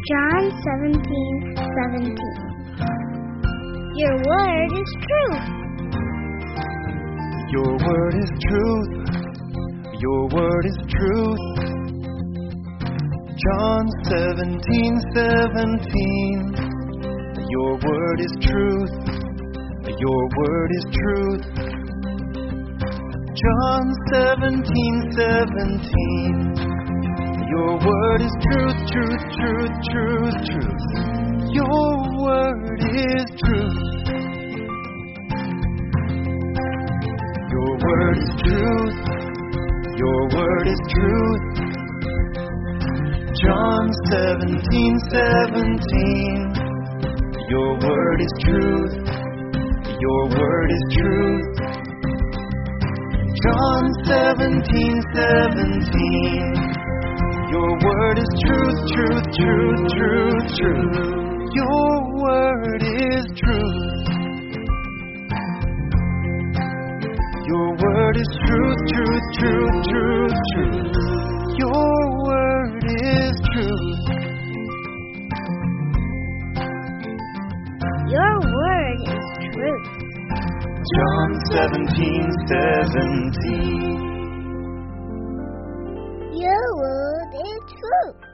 John 17:17. Your word is truth. Your word is truth. Your word is truth. John 17:17. Your word is truth. Your word is truth. John 17:17. Your word is truth, truth, truth, truth, truth. Your word is truth. Your word is truth. Your word is truth. John 17:17. Your word is truth. Your word is truth. John 17:17. Your word is truth, truth, truth, truth, truth. Your word is truth. Your word is truth, truth, truth, truth, truth. Your word is truth. Your word is truth. John 17:17. Your word is truth.